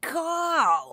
Carl!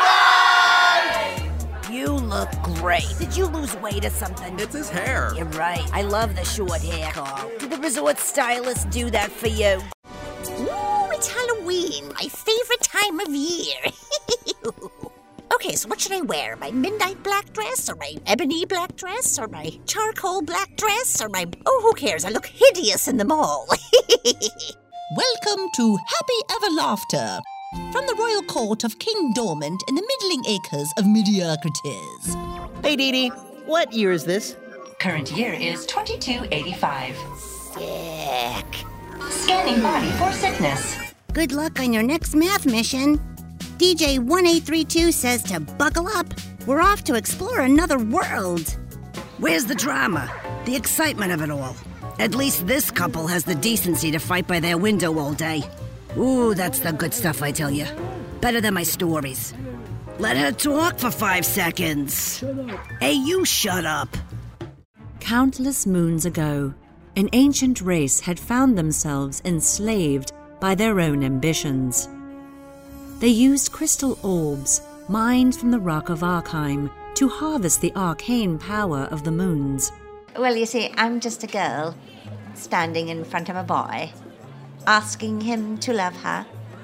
You look great. Did you lose weight or something? It's his hair. You're right. I love the short hair, Carl. Did the resort stylist do that for you? Ooh, it's Halloween, my favorite time of year. Okay, so what should I wear? My midnight black dress, or my ebony black dress, or my charcoal black dress, or my... Oh, who cares? I look hideous in them all. Welcome to Happy Ever Laughter, from the royal court of King Dormant in the middling acres of mediocrities. Hey, Dee Dee, what year is this? Current year is 2285. Sick. Scanning body for sickness. Good luck on your next math mission. DJ 1832 says to buckle up. We're off to explore another world. Where's the drama? The excitement of it all? At least this couple has the decency to fight by their window all day. Ooh, that's the good stuff, I tell you. Better than my stories. Let her talk for 5 seconds. Hey, you shut up. Countless moons ago, an ancient race had found themselves enslaved by their own ambitions. They used crystal orbs, mined from the rock of Arkheim, to harvest the arcane power of the moons. Well, you see, I'm just a girl, standing in front of a boy, asking him to love her.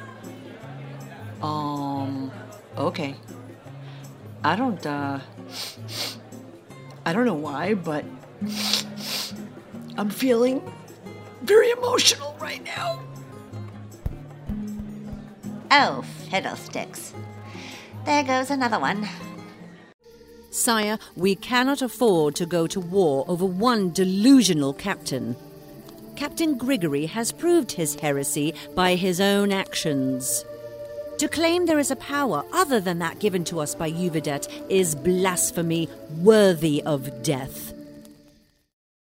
Okay. I don't know why, but I'm feeling very emotional right now. Oh, fiddlesticks. There goes another one. Sire, we cannot afford to go to war over one delusional captain. Captain Grigory has proved his heresy by his own actions. To claim there is a power other than that given to us by Uvidet is blasphemy worthy of death.